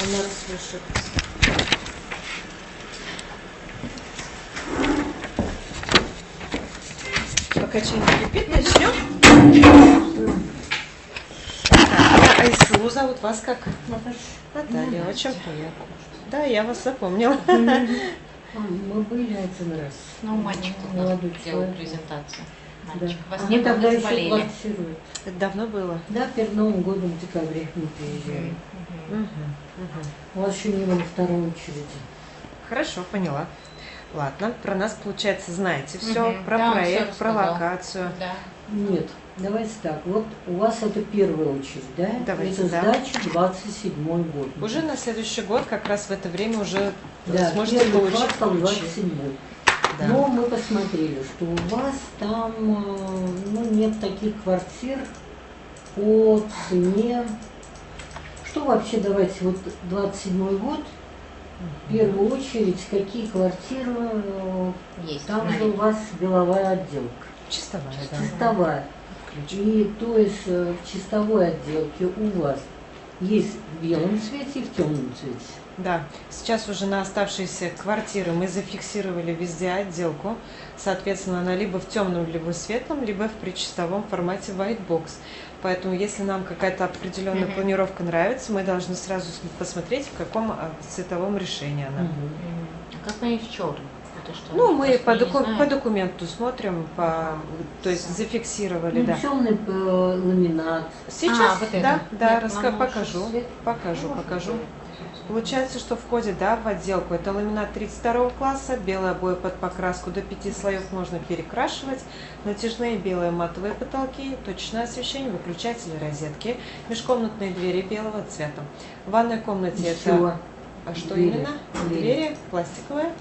Она расслышит. Пока чай кипит, начнем. Так, Айсулу зовут, вас как? Наталья, очень приятно. Да, я вас запомнила. Мы были один раз. Ну, мальчик молодой делал человек. презентацию. Да. Мальчик. Вас А не мы было, тогда вы еще заболели. квартируют. Это давно было? Да, перед Новым годом в декабре мы приезжали. У вас еще не было второй очереди. Хорошо, поняла. Ладно, про нас, получается, знаете все, про Да, он проект, всё про рассказал. локацию. Да. Нет, давайте так. Вот у вас это первая очередь, да? Давайте, это да. сдача 27-й год. Уже на следующий год, как раз в это время уже да, сможете первый получить квартал ключи. 27-й. Да. Но мы посмотрели, что у вас там нет таких квартир по цене. Что вообще, давайте, вот 27-й год, в первую очередь, какие квартиры, Есть. там же у наличие. вас беловая отделка, Чистовая, да. чистовая. Ключ. И то есть в чистовой отделке у вас есть в белом цвете и в темном цвете. Да, сейчас уже на оставшиеся квартиры мы зафиксировали везде отделку. Соответственно, она либо в темном, либо в светлом, либо в причистовом формате white box. Поэтому, если нам какая-то определенная планировка нравится, мы должны сразу посмотреть, в каком цветовом решении она. А как понять в черном? Это что? Ну, мы Просто по, не знаю. по документу смотрим, то есть зафиксировали, Ну, да. темный ламинат. Сейчас, вот да, это. да, Нет, нам лучше покажу, свет. покажу. Получается, что входит, да, в отделку. Это ламинат 32 класса, белые обои под покраску до 5 слоев можно перекрашивать, натяжные белые матовые потолки, точное освещение, выключатели, розетки, межкомнатные двери белого цвета. В ванной комнате это... Всё. А что Двери. именно? Двери пластиковые.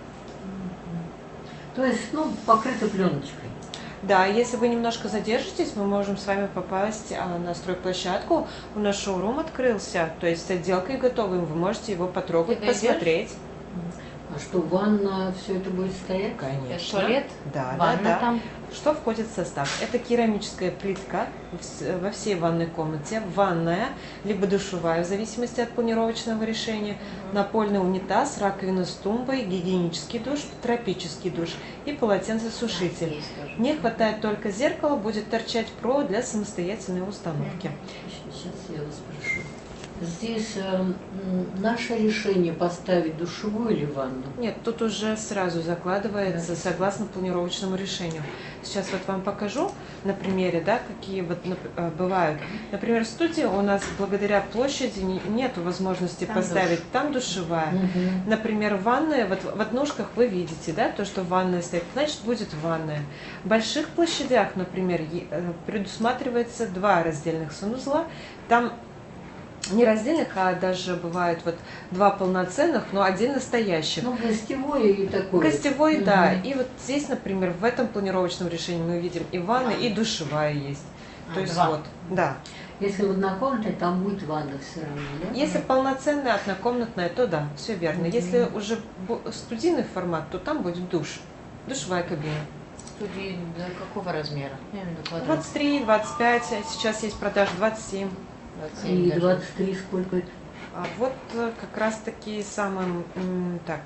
То есть, ну, покрыты пленочкой. Да, если вы немножко задержитесь, мы можем с вами попасть на стройплощадку. У нас шоурум открылся, то есть с отделкой готовым, вы можете его потрогать, Ты дойдешь? посмотреть. А что, ванна, все это будет стоять? Конечно. Туалет, Да, ванна да, да. там. Что входит в состав? Это керамическая плитка во всей ванной комнате, ванная, либо душевая, в зависимости от планировочного решения, напольный унитаз, раковина с тумбой, гигиенический душ, тропический душ и полотенцесушитель. Есть тоже. Не хватает только зеркала, будет торчать провод для самостоятельной установки. Сейчас я вас спрошу. Здесь наше решение поставить душевую или ванну? Нет, тут уже сразу закладывается согласно планировочному решению. Сейчас вот вам покажу на примере, да, какие вот бывают. Например, в студии у нас благодаря площади нет возможности Там поставить, там душевая. Например, ванная, вот в однушках вы видите, да, то, что ванная стоит, значит будет ванная. В больших площадях, например, предусматривается 2 раздельных санузла, там не раздельных, а даже бывает вот 2 полноценных, но 1 настоящий. Ну, гостевой и такой. Гостевой, да. И вот здесь, например, в этом планировочном решении мы видим и ванная, и душевая есть. То есть 2. вот, да. Если в однокомнатной, там будет ванна все равно, да? Если полноценная однокомнатная, то да, все верно. Если уже студийный формат, то там будет душ, душевая кабина. Студии до какого размера? Я имею в виду квадрат. 23, 25, сейчас есть продаж 27. 27 И даже. 23 сколько это? А вот как раз таки самым, так,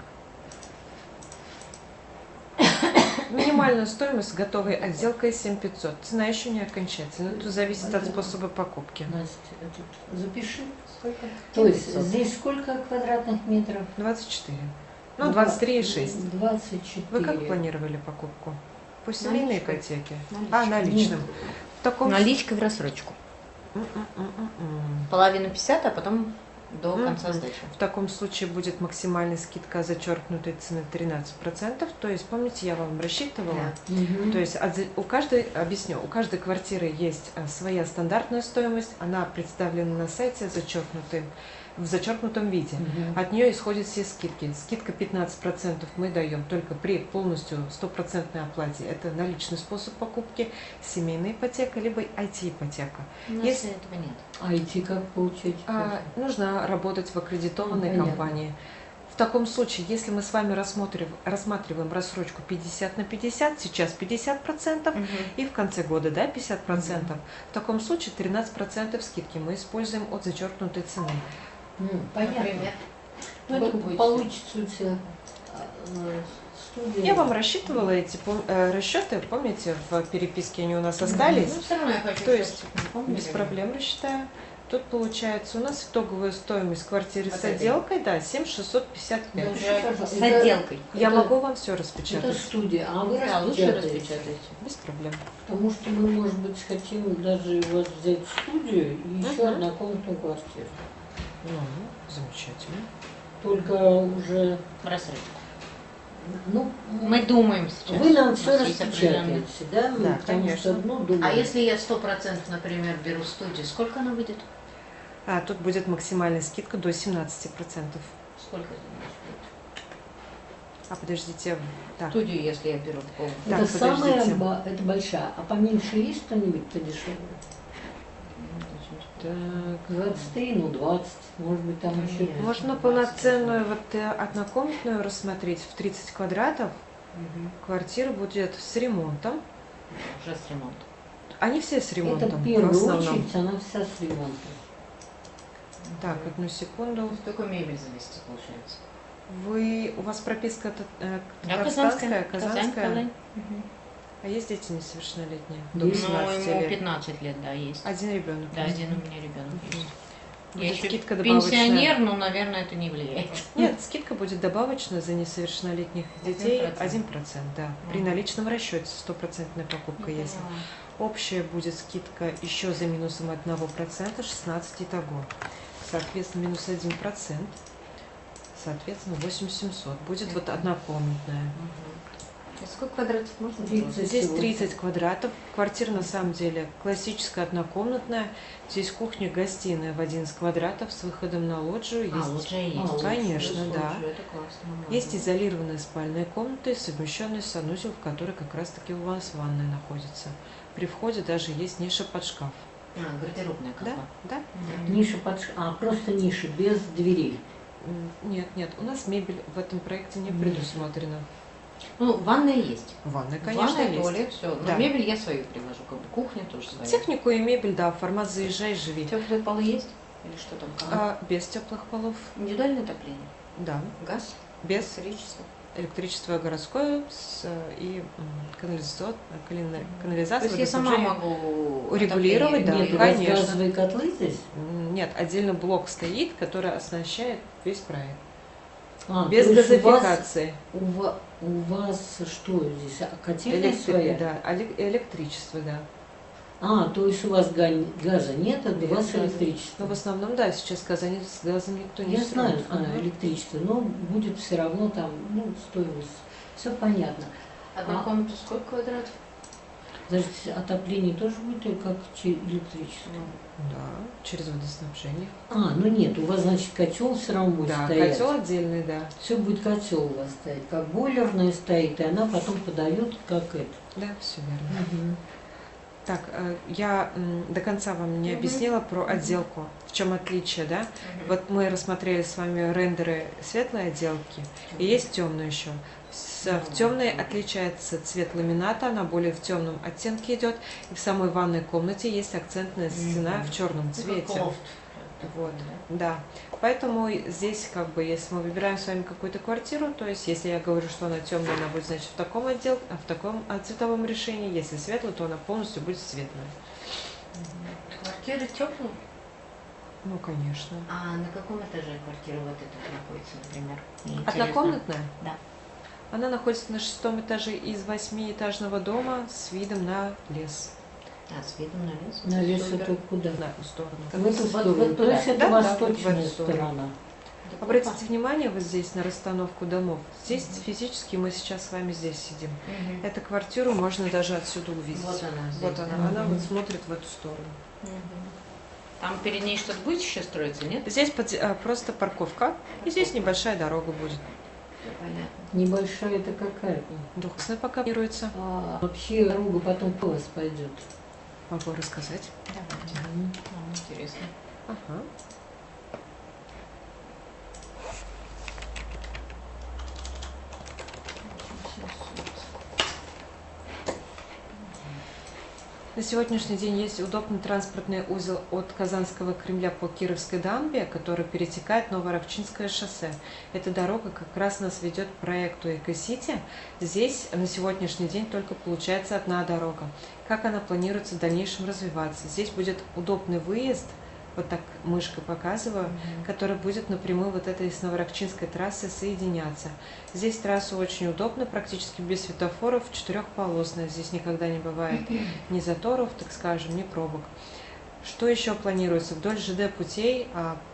минимальную стоимость готовой отделкой 7500. Цена еще не окончательная, это зависит от способа покупки. Настя, запиши. Сколько? То есть здесь сколько квадратных метров? 24. Ну, 23,6. 24. Вы как планировали покупку? По семейной Наличкой. ипотеке? Наличкой. А, наличным. В таком... Наличкой в рассрочку. Половина 50, а потом до конца сдачи. В таком случае будет максимальная скидка зачеркнутой цены 13%. То есть, помните, я вам рассчитывала? Мгм. То есть у каждой, объясню, у каждой квартиры есть своя стандартная стоимость, она представлена на сайте в зачеркнутом виде. От нее исходят все скидки. Скидка 15% мы даем только при полностью 100% оплате. Это наличный способ покупки, семейная ипотека, либо IT-ипотека. У нас Если- этого нет. А идти как получать? Нужно работать в аккредитованной Понятно. компании. В таком случае, если мы с вами рассматриваем рассрочку 50 на 50, сейчас 50%, и в конце года, да, 50%, в таком случае 13% скидки мы используем от зачеркнутой цены. Понятно. Например. Ну, это будет получится у тебя студия. Я вам рассчитывала эти расчеты, помните, в переписке они у нас остались. Ну, все равно я хочу. То есть помню, без проблем рассчитаю. Тут получается у нас итоговая стоимость квартиры с отделкой, да, 7655. Уже Это- с отделкой. Я это- могу вам все Это распечатать. студия, а вы Да, лучше распечатаете. распечатайте. Без проблем. Потому что мы, может быть, хотим даже у вас взять студию и еще Мгм. однокомнатную квартиру. Ну, замечательно. Только уже, В рассрочку. ну, Мы думаем сейчас. вы нам У все нас есть определенные- распечатаете, да? Да, Потому конечно. что одно думаем. А если я 100%, например, беру студию, сколько она выйдет? А тут будет максимальная скидка до 17%. Сколько это будет? А подождите, так, Студию, если я беру полностью. Это Так, самая, подождите. это большая. А поменьше есть что-нибудь подешевле? так. 23, ну 20, может быть, там еще. Нет. Можно полноценную однокомнатную рассмотреть в 30 квадратов. Квартира будет с ремонтом. Уже с ремонтом. Они все с Это ремонтом в в первую основном. очередь, она вся с ремонтом. Так, одну секунду. Только мебель завести, получается. У вас прописка Да, татарстанская, Казань, казанская? Казань. Мгм. А есть дети несовершеннолетние? До Есть. 18 Ну, ему лет. 15 лет, да, есть. Один ребенок. Да, один у меня ребенок есть. Я Будет еще скидка добавочная. пенсионер, но, наверное, это не влияет. Нет, скидка будет добавочная за несовершеннолетних детей 1%. 1%, да. При Мгм. наличном расчете 100% покупка есть. Общая будет скидка еще за минусом 1%, 16 итого. Соответственно, минус 1%, соответственно, 8700. Будет вот однокомнатная. Сколько квадратов можно? 30. Здесь 30 квадратов. Квартира на самом деле классическая однокомнатная. Здесь кухня-гостиная в 11 квадратов с выходом на лоджию. А, Есть, лоджия есть. лоджия, конечно, да. Это классно. есть изолированные спальные комнаты, совмещенный санузел, в которой как раз-таки у вас ванная находится. При входе даже есть ниша под шкаф. А, гардеробная как Да? бы. Да? Ниша просто ниша, без дверей. Нет, нет, у нас мебель в этом проекте не предусмотрена. Ну, ванная есть. Ванная, конечно, Ванная, есть. туалет, все. Но Да. мебель я свою привожу, как бы кухня тоже своя. Технику и мебель, да, формат заезжай, живи. Теплые полы есть? Или что там? Без теплых полов, Индивидуальное отопление? да. Газ? Без Электричество? электричество городское и То канализация, есть я сама водоснабжение. могу Урегулировать, да, Нет, у вас конечно. газовые котлы здесь? Нет, отдельно блок стоит, который оснащает весь проект. А, Без то есть газификации. У вас что здесь? Котельная своя? Да, электричество, да. А, то есть у вас газа нет, а у Без вас газа. электричество. Но в основном, да, сейчас в Казани с газом никто не Я знаю, строит. Ага. электричество, но будет все равно там, стоимость. Все понятно. Одна комната сколько квадратов? Даже отопление тоже будет или как электричество? Да, через водоснабжение. Нет, у вас, значит, котел все равно будет Да, стоять. котел отдельный, да. Все будет котел у вас стоять, как бойлерная стоит, и она потом подает как это. Да, все верно. Так, я до конца вам не объяснила про отделку. В чем отличие, да? Вот мы рассмотрели с вами рендеры светлой отделки, и есть темная еще. В темной отличается цвет ламината, она более в темном оттенке идет. И в самой ванной комнате есть акцентная стена в черном цвете. Вот, да. Поэтому здесь, если мы выбираем с вами какую-то квартиру, то есть, если я говорю, что она темная, она будет, значит, в таком отделке, в таком цветовом решении. Если светлая, то она полностью будет светлая. Квартира теплая? Ну, конечно. А на каком этаже квартира вот эта находится, например? Мне интересно. Однокомнатная? Да. Она находится на 6-м этаже из 8-этажного дома с видом на лес. А, с видом на лес? На лес Супер. это куда? На эту сторону. В эту Вот сторону. То туда. есть это Да, да, вот в восточная эту сторону. сторона. Обратите внимание вот здесь на расстановку домов. Здесь физически мы сейчас с вами здесь сидим. Мгм. Эту квартиру можно даже отсюда увидеть. Вот она здесь. Вот да? она. Она Мгм. вот смотрит в эту сторону. Мгм. Там перед ней что-то будет еще строиться, нет? Здесь просто парковка. И здесь небольшая дорога будет. Всё понятно. Небольшая это какая? Двухсная пока планируется. Вообще дорога потом по вас пойдет. Могу рассказать. Давайте. Мгм. Нам интересно. Ага. На сегодняшний день есть удобный транспортный узел от Казанского Кремля по Кировской дамбе, который перетекает Новоровчинское шоссе. Эта дорога как раз нас ведет к проекту Экосити. Здесь на сегодняшний день только получается одна дорога. Как она планируется в дальнейшем развиваться? Здесь будет удобный выезд, вот так мышкой показываю, который будет напрямую вот этой с Новоровчинской трассы соединяться. Здесь трасса очень удобна, практически без светофоров, четырехполосная. Здесь никогда не бывает ни заторов, так скажем, ни пробок. Что еще планируется? Вдоль ЖД путей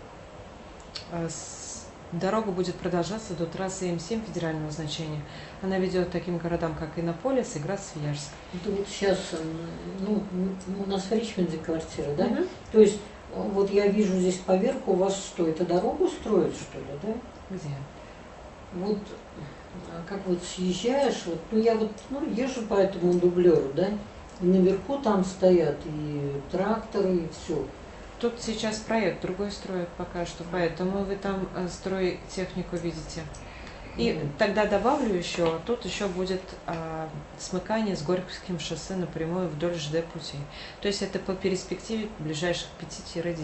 дорога будет продолжаться до трассы М7 федерального значения. Она ведет к таким городам, как Иннополис и Град-Свияжск. Это вот сейчас, ну, у нас в Ричмонде квартира, да? То есть, вот я вижу здесь поверху, у вас что, это дорогу строят, что ли, да? Где? Вот, как вот съезжаешь, вот, ну, я вот, ну, езжу по этому дублеру, да? И наверху там стоят и тракторы, и все. Тут сейчас проект другой строят пока что, поэтому вы там стройтехнику видите. И тогда добавлю еще, тут еще будет смыкание с Горьковским шоссе напрямую вдоль ЖД путей. То есть это по перспективе ближайших 5-10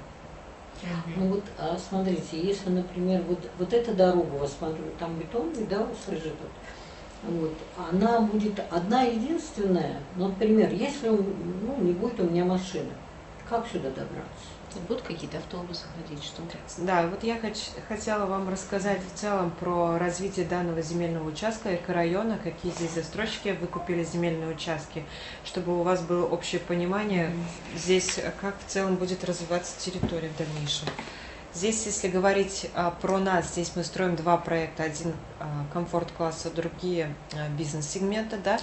лет. Ну вот, смотрите, если, например, вот эта дорога, у вас, смотрю, там бетонный, да, лежит, вот, она будет одна единственная, ну, например, если, ну, не будет у меня машины, как сюда добраться? Будут какие-то автобусы ходить, что ли? Да, вот я хотела вам рассказать в целом про развитие данного земельного участка, экорайона, какие здесь застройщики выкупили земельные участки, чтобы у вас было общее понимание здесь, как в целом будет развиваться территория в дальнейшем. Здесь, если говорить про нас, здесь мы строим два проекта, один комфорт-класса, другие бизнес-сегмента, да.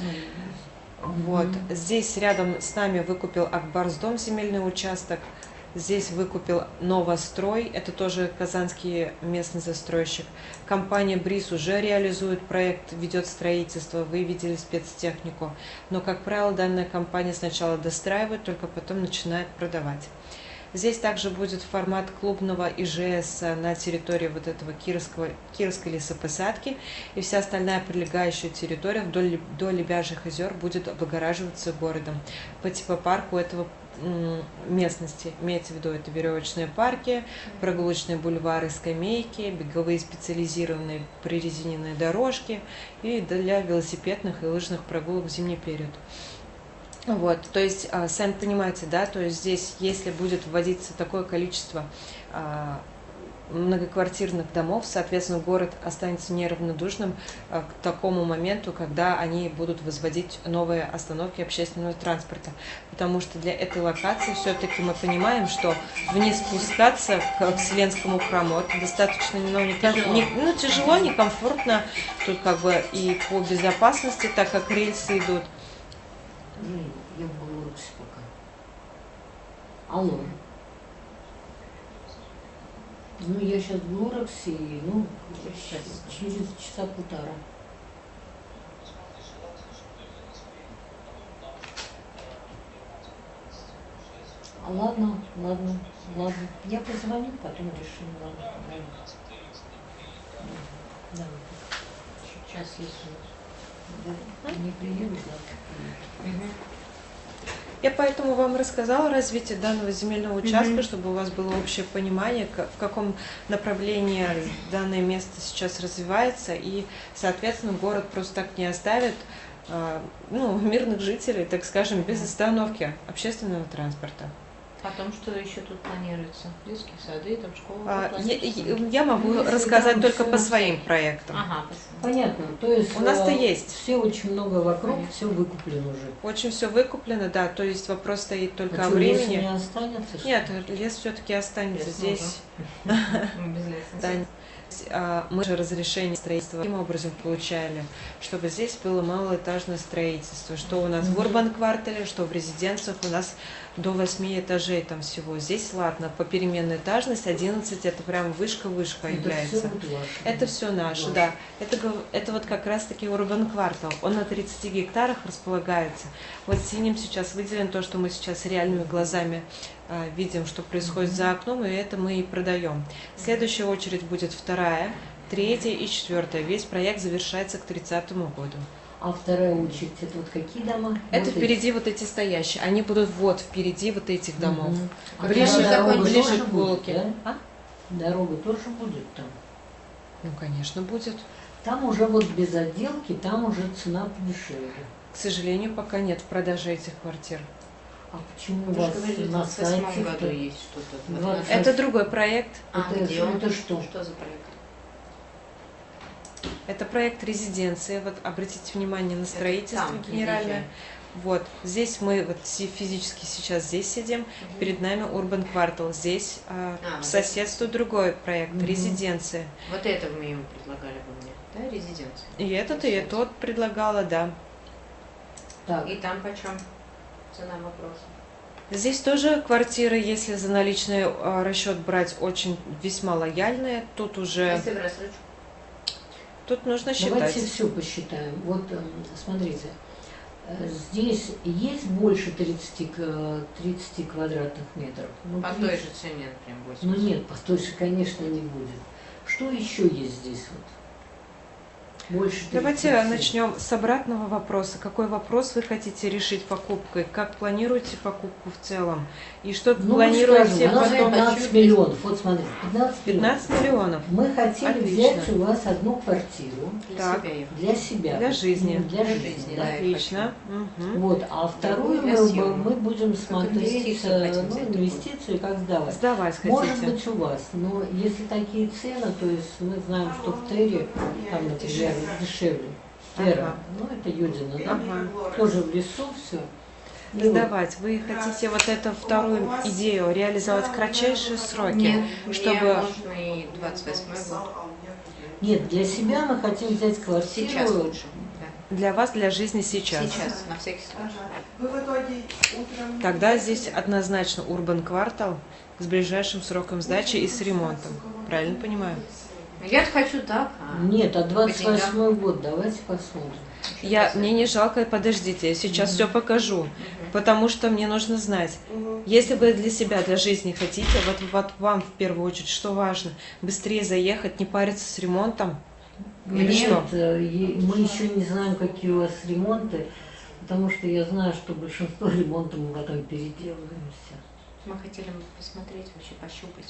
Вот. Здесь рядом с нами выкупил Акбарсдом земельный участок. Здесь выкупил Новострой, это тоже казанский местный застройщик. Компания БРИЗ уже реализует проект, ведет строительство, вы видели спецтехнику. Но, как правило, данная компания сначала достраивает, только потом начинает продавать. Здесь также будет формат клубного ИЖС на территории вот этого Кировской лесопосадки. И вся остальная прилегающая территория вдоль Лебяжьих озер будет облагораживаться городом. По типопарку этого местности, имеется в виду это веревочные парки, прогулочные бульвары, скамейки, беговые специализированные прирезиненные дорожки и для велосипедных и лыжных прогулок в зимний период. Вот, то есть, сами понимаете, да, то есть здесь, если будет вводиться такое количество многоквартирных домов, соответственно, город останется неравнодушным к такому моменту, когда они будут возводить новые остановки общественного транспорта. Потому что для этой локации все-таки мы понимаем, что вниз спускаться к Вселенскому храму это достаточно тяжело, некомфортно, тут как бы и по безопасности, так как рельсы идут. Я в Беларуси пока. Алло. Ну, я сейчас в Лораксе, ну, через часа полтора. Ладно. Я позвоню, потом решим. Ладно. Да. Сейчас есть. Да. Не приеду, завтра. Я поэтому вам рассказала о развитии данного земельного участка, чтобы у вас было общее понимание, в каком направлении данное место сейчас развивается, и, соответственно, город просто так не оставит мирных жителей, так скажем, без остановки общественного транспорта. Потом, что еще тут планируется? Детские сады, там школы? Я могу рассказать только по своим проектам. Ага, понятно. То есть у нас-то есть. Все очень много вокруг, все выкуплено уже. Очень все выкуплено, да. То есть вопрос стоит только о что, времени. Лес не останется? Нет, лес все-таки останется здесь. Мы же разрешение строительства таким образом получали, чтобы здесь было малоэтажное строительство, что у нас в урбан-квартале, что в резиденциях у нас до 8 этажей там всего. Здесь, ладно, по переменной этажность 11, это прям вышка-вышка является. Это все наше, да. Это вот как раз-таки урбан-квартал. Он на 30 гектарах располагается. Вот синим сейчас выделен то, что мы сейчас реальными глазами видим, что происходит за окном, и это мы и продаем. Следующая очередь будет 2-я, 3-я и 4-я. Весь проект завершается к 30-му году. А вторая очередь, это вот какие дома? Это Вот впереди вот эти стоящие. Они будут вот впереди вот этих домов. Мгм. А Ближе, там дорога ближе тоже к будет, Волоке. да? А? Дорога тоже будет там. Ну, конечно, будет. Там уже вот без отделки, там уже цена подешевле. К сожалению, пока нет в продаже этих квартир. А почему у Вы же вас говорили, в на 28 сайте? году есть что-то. 20. Это другой проект. Где он? Это что? Что за проект? Это проект резиденции. Вот обратите внимание на строительство там, генеральное. Вот здесь мы вот физически сейчас здесь сидим. Перед нами Urban Квартал. Здесь по вот соседству другой проект резиденция. Вот это мы ему предлагали бы мне, да, резиденцию? И этот, и тот предлагала, да. Так, И там почем цена вопроса? Здесь тоже квартиры, если за наличный расчет брать, очень весьма лояльные. Тут уже, Если в рассрочку. тут нужно считать. давайте все посчитаем. Вот смотрите, здесь есть больше 30 квадратных метров? Ну, По 30. той же цене, например, 80. Ну нет, по той же, конечно, не будет. Что еще есть здесь вот? Больше 30. Давайте начнем с обратного вопроса. Какой вопрос вы хотите решить покупкой? Как планируете покупку в целом? И что Ну, планируете скажем, у нас потом? 15 миллионов. Вот смотрите, 15 15 миллионов. Мы хотели Отлично. взять у вас одну квартиру Для Так. себя я для себя. Для жизни. Для Для жизни, жизни, да. да. Отлично. Мгм. Вот, а вторую Для съема. мы будем смотреть инвестицию хотим взять другую. инвестицию и как сдавать. Сдавать хотите? Может быть у вас, но если такие цены, то есть мы знаем, что в Терре, там, например, дешевле. Терра, Ага. ну это Юдина, да? Ага. Тоже в лесу все. Сдавать. Вы хотите вот эту вторую идею реализовать в кратчайшие сроки? Нет, чтобы... мне можно и 28 год. Нет, для себя мы хотим взять квартиру. Сейчас лучше. Да. Для вас, для жизни сейчас. Сейчас, на всякий случай. Вы в итоге утром... Тогда здесь однозначно Urban Квартал с ближайшим сроком сдачи и с ремонтом. Правильно понимаю? Я-то хочу так. Нет, а по 28 год, давайте посмотрим. Мне не жалко, подождите, я сейчас все покажу, потому что мне нужно знать. Если вы для себя, для жизни хотите, вот вам в первую очередь что важно? Быстрее заехать, не париться с ремонтом? Или Нет, что? мы еще не знаем, какие у вас ремонты, потому что я знаю, что большинство ремонтов мы потом переделываемся. Мы хотели бы посмотреть, вообще пощупать.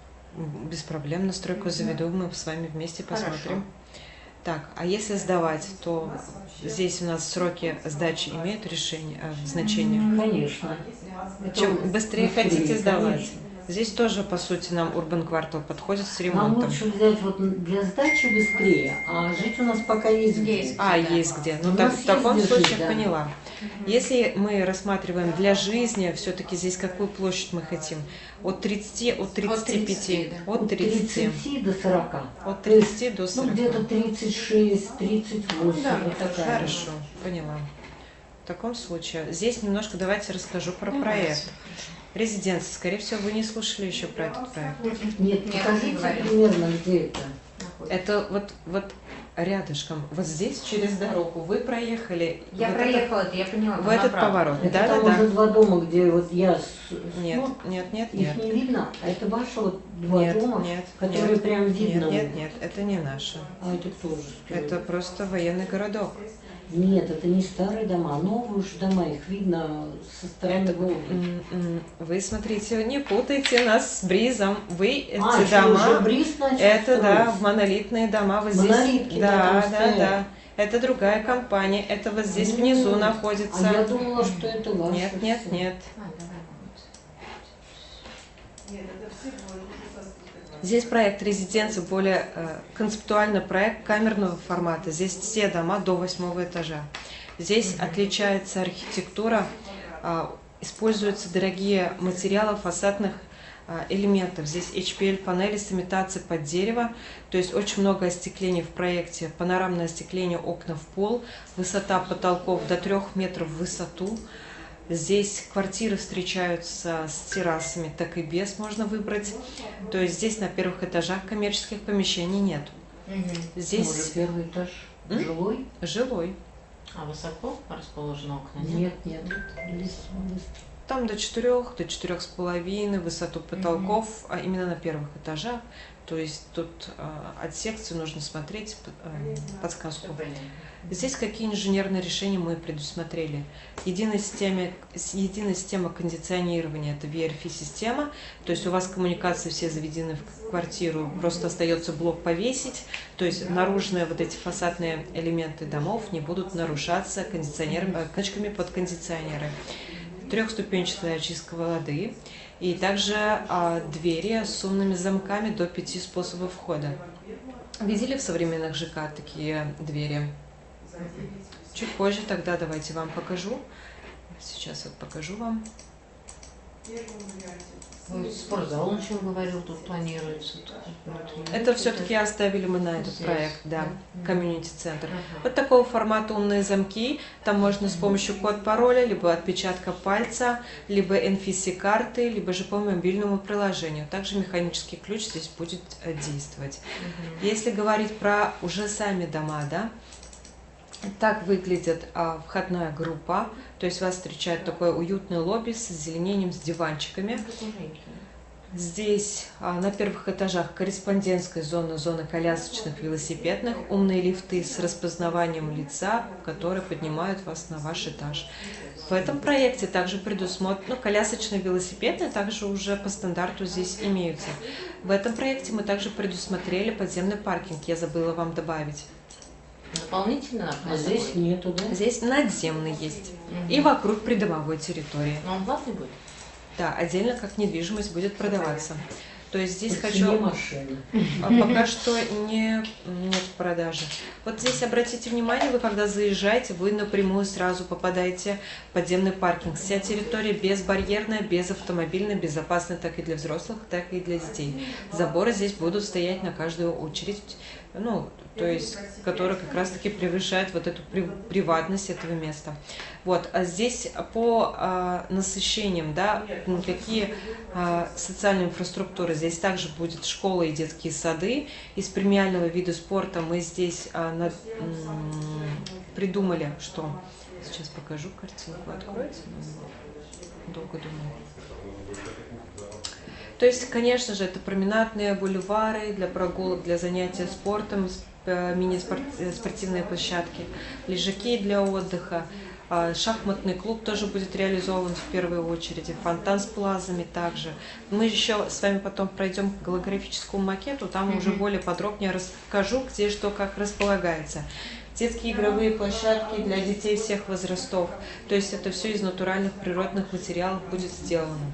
Без проблем, настройку заведу, мы с вами вместе посмотрим. Хорошо. Так, а если сдавать, то здесь у нас сроки сдачи имеют значение? Конечно. Чем быстрее хотите сдавать. конечно. Здесь тоже, по сути, нам Urban Квартал подходит с Нам ремонтом. лучше взять вот для сдачи быстрее, а жить у нас пока есть где. Есть. А, Да. есть где. Ну, У так, нас в таком есть где случае жить, да. поняла. Если мы рассматриваем для жизни, все-таки здесь какую площадь мы хотим? От 30, от 35, 30, да. от 30, 30 до 40. от То есть, 30 до 40. Ну, где-то 36, 38, Да, вот такая. Хорошо, поняла. В таком случае, здесь немножко давайте расскажу про проект. Резиденция, скорее всего, вы не слушали еще про этот проект. Нет, Нет, не покажите говорили. примерно, где это. Находится. Это вот рядышком, вот здесь через дорогу вы проехали. Я вот проехала это, я поняла. в там этот направо. поворот. Это Да, там да, уже да. два дома, где вот я... Нет, ну, нет, нет, их нет. не видно, а это ваши вот два Нет, дома, нет, которые нет, прям видно. Нет, нет, нет, это не наше. А это кто же строит? Это просто военный городок. Нет, это не старые дома, а новые уж дома, их видно со стороны Волги. Вы смотрите, не путайте нас с Бризом. Вы эти А, что, дома, уже Бриз начал это да, строить? монолитные дома. Вот Монолитки, здесь, да, да, там да, стоят. да. Это другая компания. Это вот здесь внизу А я находится. думала, что это ваше. Нет, нет, всё. нет. А, давай, вот. Нет, это всего лишь со скидкой. Здесь проект резиденции более концептуальный проект камерного формата. Здесь все дома до 8 этажа. Здесь отличается архитектура, используются дорогие материалы фасадных элементов. Здесь HPL-панели с имитацией под дерево, то есть очень много остеклений в проекте. Панорамное остекление, окна в пол, высота потолков до 3 метров в высоту. Здесь квартиры встречаются с террасами, так и без можно выбрать. То есть здесь на первых этажах коммерческих помещений нет. Мгм. Уже Здесь первый этаж жилой? жилой. А высоко расположены окна? Нет, нет. Там до 4, до 4,5 высоту потолков, а именно на первых этажах. То есть тут от секции нужно смотреть подсказку. Здесь какие инженерные решения мы предусмотрели. Единая система кондиционирования – это VRF-система, то есть у вас коммуникации все заведены в квартиру, просто остается блок повесить, то есть наружные вот эти фасадные элементы домов не будут нарушаться кнопочками под кондиционеры. Трехступенчатая очистка воды и также двери с умными замками до 5 способов входа. Видели в современных ЖК такие двери? Чуть позже тогда давайте вам покажу. Сейчас вот покажу вам. Спортзал, он чем говорил, тут планируется. Это все-таки оставили мы на этот проект, да, комьюнити-центр. Вот такого формата умные замки. Там можно с помощью код-пароля, либо отпечатка пальца, либо NFC-карты, либо же по мобильному приложению. Также механический ключ здесь будет действовать. Если говорить про уже сами дома, да, так выглядит входная группа, то есть вас встречает такой уютный лобби с озеленением, с диванчиками. Здесь на первых этажах корреспондентская зона, зона колясочных, велосипедных, умные лифты с распознаванием лица, которые поднимают вас на ваш этаж. В этом проекте также предусмотрено, колясочные, велосипедные также уже по стандарту здесь имеются. В этом проекте мы также предусмотрели подземный паркинг, я забыла вам добавить. Дополнительно? А здесь нету, да? Здесь надземный есть. И вокруг придомовой территории. Но он платный будет? Да, отдельно как недвижимость будет продаваться. То есть здесь Это хочу... не машина. Пока что нет в продаже. Вот здесь обратите внимание, вы когда заезжаете, вы напрямую сразу попадаете в подземный паркинг. Вся территория безбарьерная, безавтомобильная, безопасная как и для взрослых, так и для детей. Заборы здесь будут стоять на каждую очередь, то есть, которая как раз-таки превышает вот эту приватность этого места. Вот, а здесь по насыщениям, да, какие социальные инфраструктуры, здесь также будет школа и детские сады. Из премиального вида спорта мы здесь придумали, что... Сейчас покажу картинку, откроется, долго думаю. То есть, конечно же, это променадные бульвары для прогулок, для занятия спортом, мини-спортивные площадки, лежаки для отдыха, шахматный клуб тоже будет реализован в первую очередь, фонтан с плазами также. Мы еще с вами потом пройдем к голографическому макету, там уже более подробнее расскажу, где что как располагается. Детские игровые площадки для детей всех возрастов, то есть это все из натуральных природных материалов будет сделано.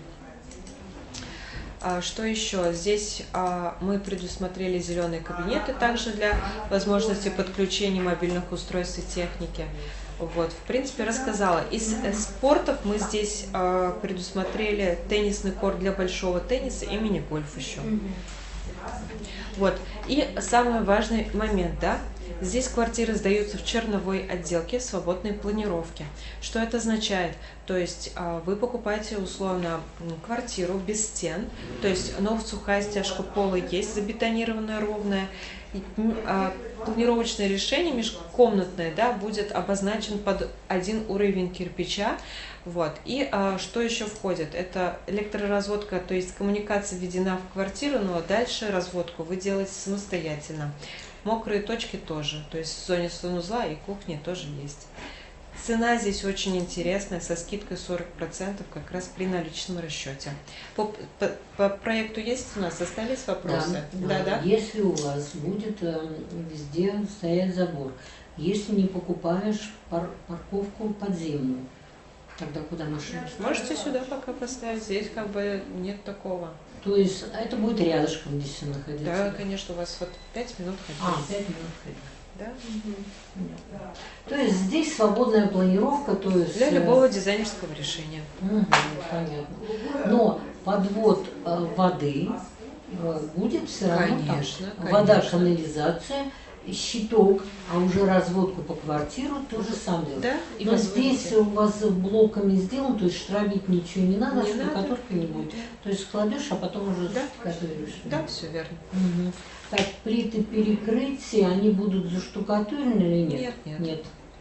Что еще? Здесь мы предусмотрели зеленые кабинеты также для возможности подключения мобильных устройств и техники. Вот, в принципе, рассказала. Из спортов мы здесь предусмотрели теннисный корт для большого тенниса и мини-гольф еще. Вот, и самый важный момент, да, здесь квартиры сдаются в черновой отделке свободной планировки. Что это означает? То есть вы покупаете условно квартиру без стен, то есть сухая стяжка пола есть, забетонированная, ровная. Планировочное решение межкомнатное, да, будет обозначен под один уровень кирпича. Вот. И что еще входит? Это электроразводка, то есть коммуникация введена в квартиру, но дальше разводку вы делаете самостоятельно. Мокрые точки тоже, то есть в зоне санузла и кухни тоже есть. Цена здесь очень интересная, со скидкой 40% как раз при наличном расчете. По проекту есть у нас? Остались вопросы? Да. Если у вас будет везде стоять забор, если не покупаешь парковку подземную, тогда куда машину? Можете сюда пока поставить, здесь как бы нет такого. То есть это будет рядышком здесь все находиться? Да, конечно, у вас вот 5 минут ходить. 5 минут ходить. Да? То есть здесь свободная планировка, то есть... Для любого дизайнерского решения. Понятно. Но подвод воды будет все равно. Конечно, там вода, канализация, щиток, а уже разводку по квартиру то же самое. Да? И но здесь у вас блоками сделано, то есть штробить ничего не надо, штукатурка не будет. То есть кладешь, а потом уже штукатуришь. Да, все верно. Так, плиты перекрытия, они будут заштукатурены или нет? Нет.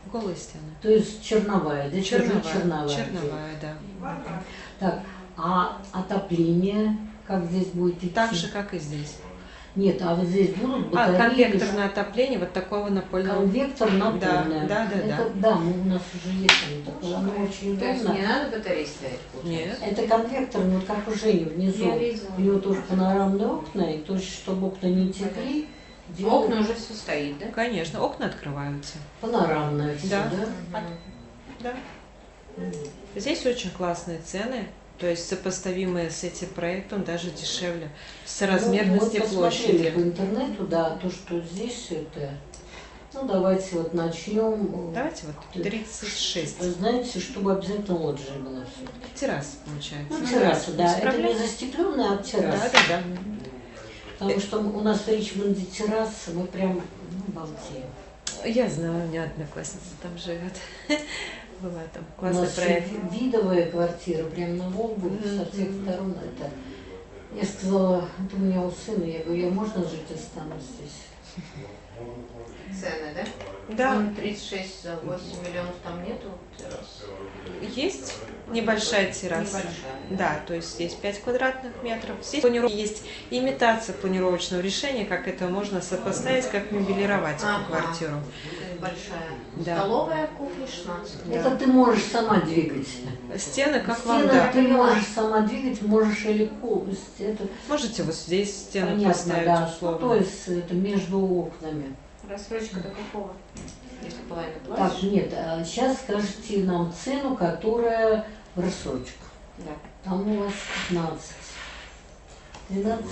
Голые стены. То есть черновая, да? Черновая, отделка. черновая, да. Так, а отопление как здесь будет идти? Так же, как и здесь. Нет, а вот здесь будут батареи? Конвекторное отопление вот такого напольного. Конвектор напольное. Да. Это, да, у нас уже есть такое, оно очень То есть удобно. не надо батареи ставить? Нет. Это конвектор, ну как у Жени внизу. Я видела. У него тоже панорамные окна, и то есть, чтобы окна не текли, делают Окна уже все стоит, да? Конечно, окна открываются. панорамное все, Да. да? Да. Здесь очень классные цены, то есть сопоставимые с этим проектом, даже дешевле, в соразмерности вот посмотрели по площади. интернету, да, то, что здесь все это. Ну, давайте вот начнем. Давайте вот 36. Вы знаете, чтобы обязательно лоджия была все. Терраса получается. Ну, терраса, да. Без Это проблем. не застекленная, а терраса. Да. Потому что у нас в Ричмонде терраса, мы прям балдеем. Я знаю, у меня одноклассница там живет. Была там У классный нас проект. видовая квартира, прям на Волгу, со всех сторон. Это... Я сказала, это у меня у сына, я говорю, я можно жить останусь здесь? Цены, да? Да, Ну, 36 за 8 миллионов там нету террас? есть небольшая терраса. Небольшая. Да, то есть здесь 5 квадратных метров. Здесь есть имитация планировочного решения, как это можно сопоставить, как мебелировать эту Ага. квартиру. То есть большая. Да. Столовая, кухня 16. Да. Это ты можешь сама двигать. Стены, как Стены вам, да. ты можешь сама двигать, можешь или полностью. Это Можете вот здесь стены понятно, поставить да. Ну, условно. то есть это между окнами. Рассрочка до какого? Если половину Так, платишь? нет, сейчас скажите нам цену, которая в рассрочку. Да. Там у вас 15. 12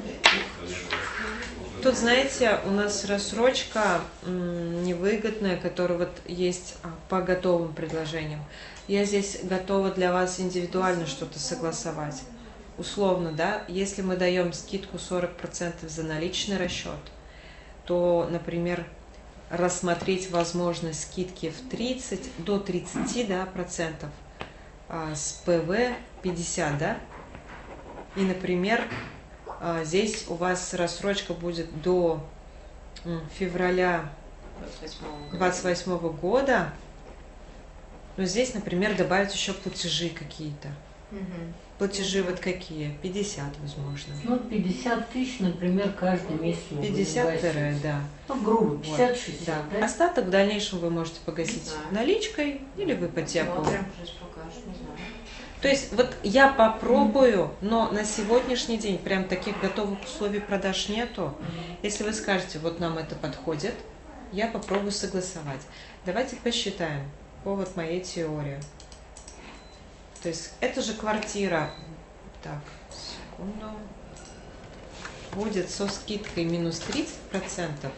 Тут, знаете, у нас рассрочка невыгодная, которая вот есть по готовым предложениям. Я здесь готова для вас индивидуально что-то согласовать. Условно, да, если мы даем скидку 40% за наличный расчет, то, например, рассмотреть возможность скидки в 30 до 30, да, процентов с ПВ 50, да, и, например, здесь у вас рассрочка будет до февраля 28 года, но здесь, например, добавить еще платежи какие-то. Мгм. Платежи вот какие? 50, возможно. Ну, 50 тысяч, например, каждый месяц мы будем 50 гасить. да. Ну, грубо, Вот, 50-60, да. да? Остаток в дальнейшем вы можете погасить Не знаю. наличкой или в ипотеку. Смотрим, жизнь покажет, не знаю. То есть вот я попробую, но на сегодняшний день прям таких готовых условий продаж нету. Если вы скажете, вот нам это подходит, я попробую согласовать. Давайте посчитаем по вот моей теории. То есть это же квартира, так, секунду, будет со скидкой минус 30%.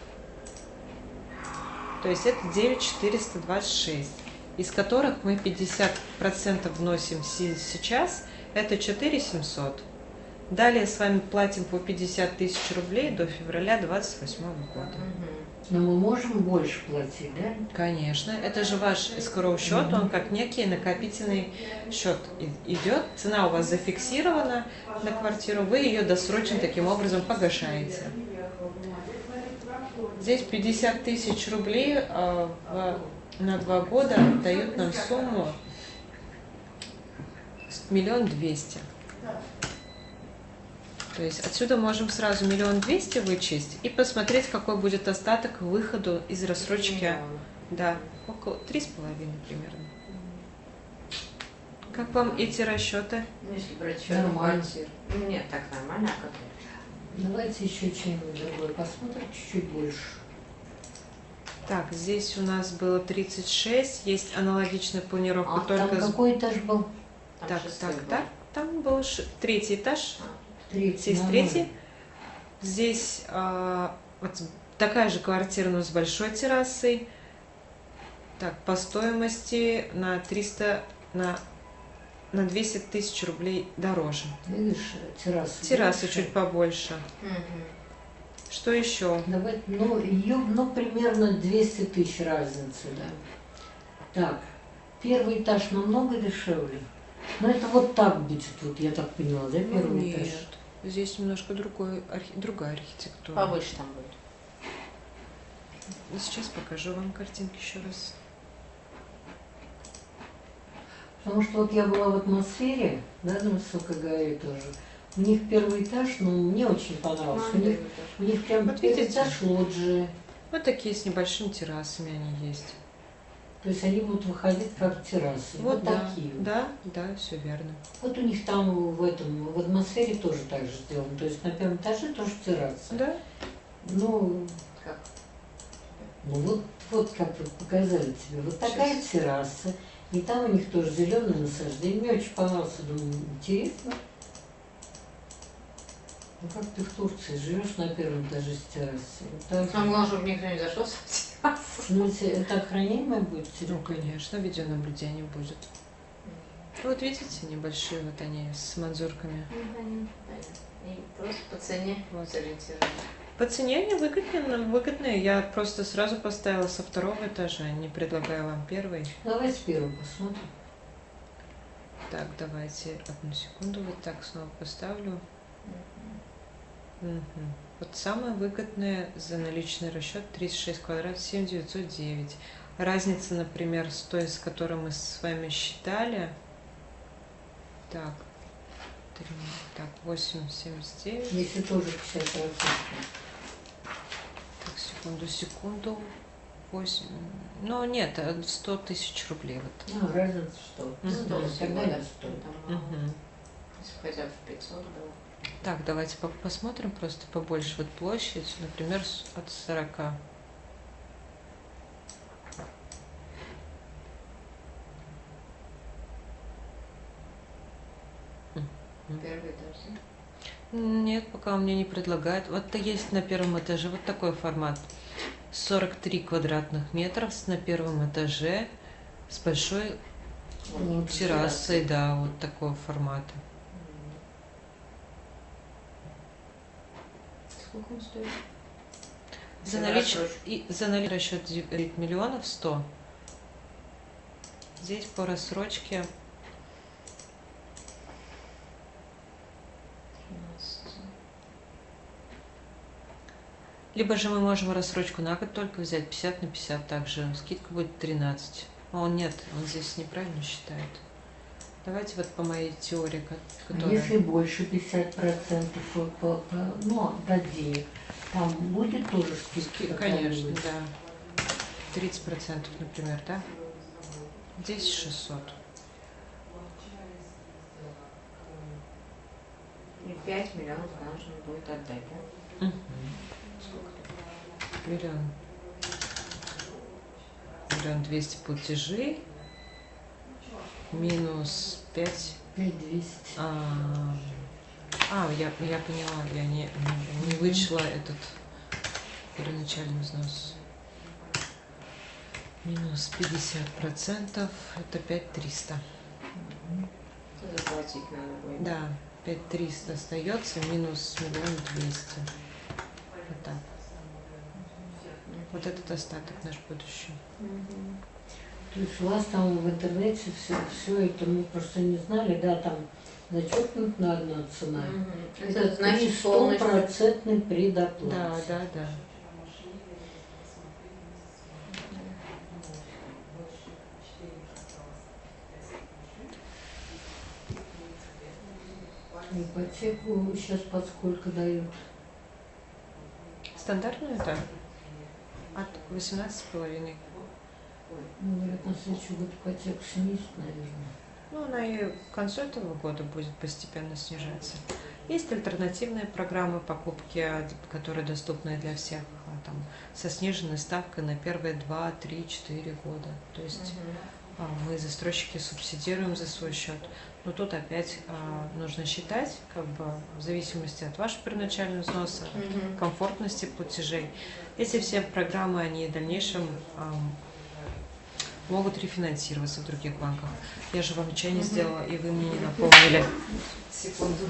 То есть это 9426, из которых мы 50% вносим сейчас, это 4700. Далее с вами платим по 50 тысяч рублей до февраля 28 года. Мгм. Но мы можем больше платить, да? Конечно, это же ваш escrow счет, он как некий накопительный счет идет. Цена у вас зафиксирована на квартиру, вы ее досрочно таким образом погашаете. Здесь 50 тысяч рублей на 2 года дают нам сумму 1 200 000. То есть отсюда можем сразу 1 200 000 вычесть и посмотреть, какой будет остаток к выходу из рассрочки. Миллион. Да, около 3,5 примерно. Как вам эти расчеты? Ну, если брать счет Нормально. квартир. Ну, нет, так нормально, а как лучше? Давайте еще что-нибудь другое посмотрим, чуть-чуть больше. Так, здесь у нас было 36, есть аналогичная планировка, А только там какой этаж был? Там Так, шестой так, был. так. Там был 3-й этаж, Третий. здесь нормально. 3-й. Здесь вот такая же квартира, но с большой террасой. Так, по стоимости на 300, на 200 тысяч рублей дороже. Видишь, терраса. Терраса больше. чуть побольше. Мгм. Что еще? Давайте, ну, ее, ну, примерно 200 тысяч разницы, да. Так, первый этаж намного дешевле. Но это вот так будет, вот я так поняла, да, первый этаж? Нет, здесь немножко другая архитектура. Повыше там будет. Сейчас покажу вам картинки еще раз. Потому что вот я была в атмосфере, да, на высокой горе тоже. У них первый этаж, ну, мне очень понравился. У них прям Вот первый видите? этаж лоджии. Вот такие с небольшими террасами они есть. То есть они будут выходить как террасы. Вот да, такие. да, да, все верно. Вот у них там в атмосфере тоже так же сделано. То есть на первом этаже тоже терраса. Да? Ну, Как? ну вот как вы показали тебе. Вот такая Сейчас. терраса. И там у них тоже зеленое насаждение. Мне очень понравилось. Думаю, интересно. Ну как ты в Турции живешь на первом этаже с террасой? Вот так же. Самое главное, чтобы никто не зашел с террасы. Ну, это охраняемое будет Ну, территория? конечно, видеонаблюдение будет. Вот видите, небольшие вот они с манзурками. И просто по цене Вот. сориентированы. По цене они выгодные. Я просто сразу поставила со второго этажа, не предлагаю вам первый. Давайте первый посмотрим. Так, давайте одну секунду, вот так снова поставлю. Мгм. Вот самое выгодное за наличный расчет 36 квадрат 7909. Разница, например, с той, с которой мы с вами считали. Так, 8,79. Если тоже 50%. Так, секунду. 8. Ну нет, 100 тысяч рублей. Вот. Ну, разница что? Мгм. Ну, тогда не Там стоит. мало. Мгм. Если хотя бы в 500 было. Так, давайте посмотрим просто побольше. Вот площадь, например, от 40. Первый этаж, да? Нет, пока мне не предлагают. Вот есть на первом этаже вот такой формат. 43 квадратных метров на первом этаже с большой Ну, террасой, да, вот такого формата. Сколько он стоит? За Если наличие рассрочку. за наличие расчет 9 миллионов 100. Здесь по рассрочке 13. либо же мы можем рассрочку на год только взять 50 на 50 также. Скидка будет 13. О, нет, он здесь неправильно считает. Давайте вот по моей теории, которая... Если больше 50% ну, дать денег, там будет тоже скидка? Конечно, какая-нибудь? да. 30%, например, да? Здесь 600. И 5 миллионов нужно будет отдать, да? Мгм. Сколько? Миллион. 1 200 000 платежей. Минус 5. 5200. Я поняла, я не вычла этот первоначальный взнос. Минус 50%, это 5300. Заплатить надо будет. Да, 5300 остается, минус 1 200 000. Вот так. Вот этот остаток наш будущий. Мгм. То есть у вас там в интернете все это мы просто не знали, да, там зачеркнут на одна цена. Мгм. Это Это значит полностью. 100% предоплат. Да. Ипотеку сейчас под сколько дают? Стандартную, да. От 18,5. Ну, говорят, на следующий год ипотеку снизит, наверное. Ну, она и к концу этого года будет постепенно снижаться. Есть альтернативные программы покупки, которые доступны для всех, там, со сниженной ставкой на первые 2, 3, 4 года. То есть мы, застройщики, субсидируем за свой счет. Но тут опять нужно считать, как бы, в зависимости от вашего первоначального взноса, Мгм. комфортности платежей. Эти все программы, они в дальнейшем могут рефинансироваться в других банках. Я же вам ничего не сделала, и вы мне не напомнили. Секунду.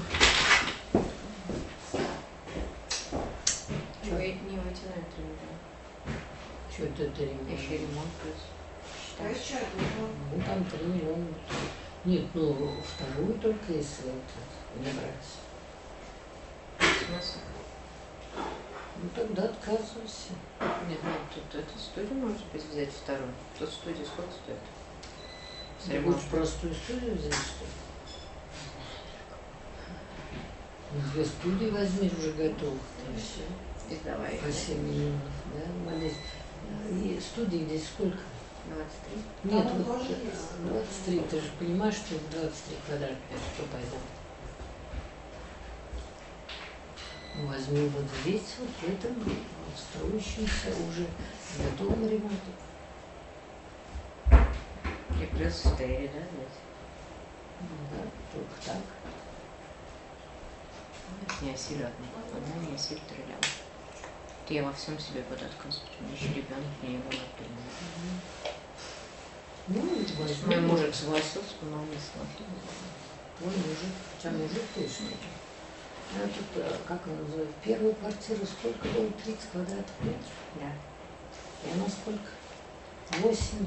Вы не вытянули 3 миллиона. Что это 3 миллиона? Еще ремонт плюс. А еще одну. Ну, там 3 миллиона. Нет, ну, вторую только если вот не брать. Смысл? Ну, тогда отказывайся. Нет, ну тут эту студию может быть взять вторую. Тут студия сколько стоит? с Ты ремонтом. хочешь простую студию взять, что ли? Ну, 2 студии возьми уже готовых, и все. И давай. По 7 миллионов, да? Молодец. И студии здесь сколько? 23. Нет, Там вот тоже есть. 23. Ты же понимаешь, что в 23 квадратных что пойдет? Ну, возьми вот здесь, вот в этом, вот, строящемся уже готовом ремонте. И плюс 4, да, здесь? Ну, да, только так. Не осилю одна не осилю 3 ляма. Я во всем себе буду отказывать. У меня еще ребенок, мне его надо. Ну, Мой возьми. мужик согласился, но он не согласился. Твой мужик, хотя мужик точно. А тут, как он называется, первая квартира сколько было? 30 квадратных метров? Да. И она сколько? 8.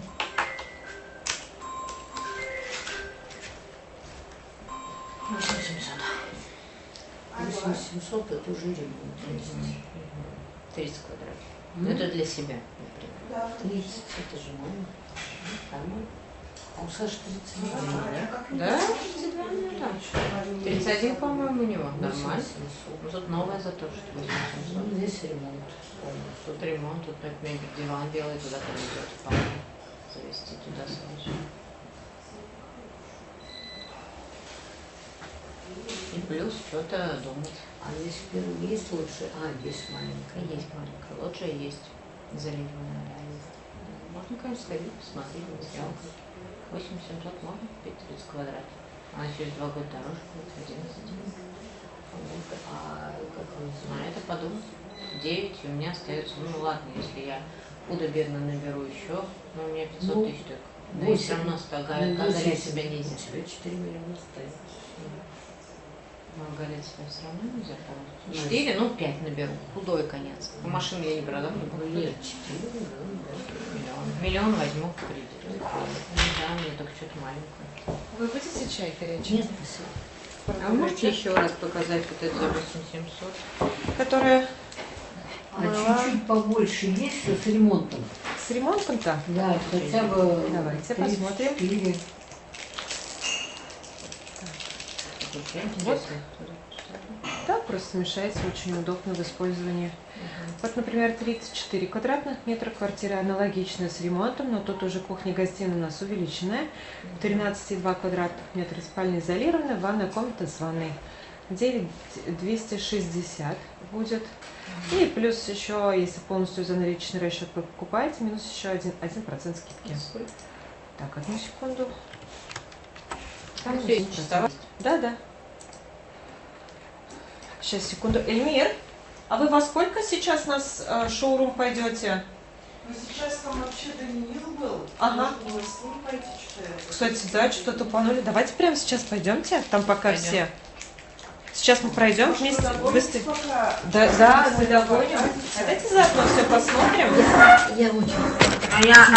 8700 это уже ремонт. 30 квадратов. Ну, Это для себя, например. Да. 30, это же мало. Нормально. А у Саши 32. Да? Да. 31, по-моему, у него. Нормально. 8700. Ну, тут новое за то, что 8700. Ну, здесь ремонт. Тут ремонт, тут мебель, диван делает, туда повезет, вполне. Завести туда сразу. И плюс что-то думать. А здесь в первом есть лучше? А, есть маленькая. Есть маленькая, лучшая есть. Изолированная, да, есть. Можно, конечно, сходить, посмотреть, материал. 8700 можно купить 30 квадратов. Она через 2 года дороже будет, 11. А как он На называется? это подумать. 9, и у меня остается, ну ладно, если я худо-бедно наберу еще, но у меня 500 Ну, тысяч только. Да и все равно оголять себя нельзя. У тебя 4 миллиона стоит. Но оголять себя все равно нельзя полностью. 4, ну 5 наберу. Худой конец. По машину я не продам, не Ну, буду. нет, 4 миллиона, да. Миллион. Миллион возьму в кредит. Ну да, мне только что-то маленькое. Вы будете чай горячий? Нет, спасибо. А вы можете еще раз показать вот это за 8700? Которая А была чуть-чуть побольше есть с ремонтом? с ремонтом-то? Да, хотя бы Давайте посмотрим. 4. Вот. Да, просто смешается, очень удобно в использовании. Вот, например, 34 квадратных метра квартира аналогичная с ремонтом, но тут уже кухня-гостиная у нас увеличенная. 13,2 квадратных метра спальня изолированная, ванная комната с ванной. 9,260 будет. И плюс еще, если полностью за наличный расчет вы покупаете, минус еще 1% скидки. Так, одну секунду. Там Все, 1%. чистовать? Да, да. Сейчас, секунду. Эльмир, а вы во сколько сейчас нас шоурум пойдете? Ну сейчас там вообще Даниил был. Ага. Можно было с ним пойти, что-то. Кстати, да, что-то тупанули. Давайте прямо сейчас пойдемте. Там пока Пойдем. все. Сейчас мы пройдем Может, вместе. вы догоните Быстрее. пока? Да, да, мы догоним. Давайте заодно все посмотрим. Я очень. А я